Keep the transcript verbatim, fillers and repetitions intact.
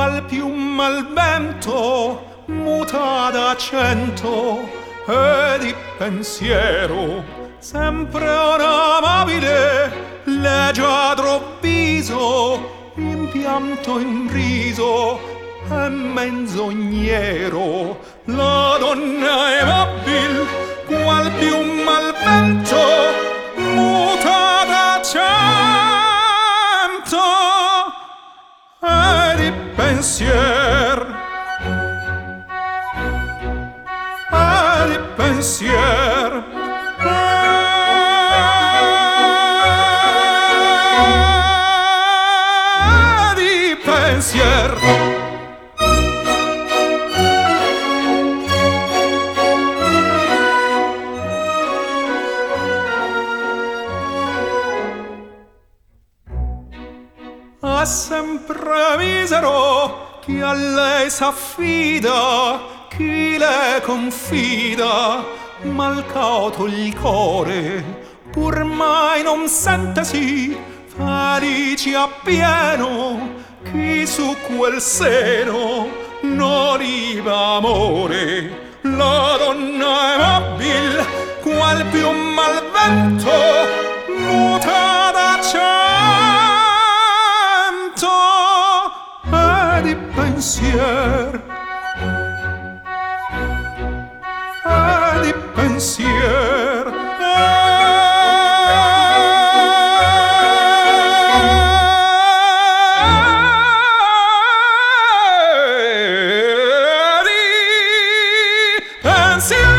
qual piuma al vento muta d'accento e di pensiero, sempre oramabile, leggiadro viso, impianto in riso e menzognero. La donna è mobil, qual piuma al vento muta d'accento e di pensier, e di pensier, e di pensier. Ha sempre misero chi a lei s'affida, chi le confida, mal cauto il core, pur mai non sentesi felici appieno, chi su quel seno non riva amore. La donna è mobil, qual piuma al vento muta d'accento e di pensier, e di pensier, e di pensier.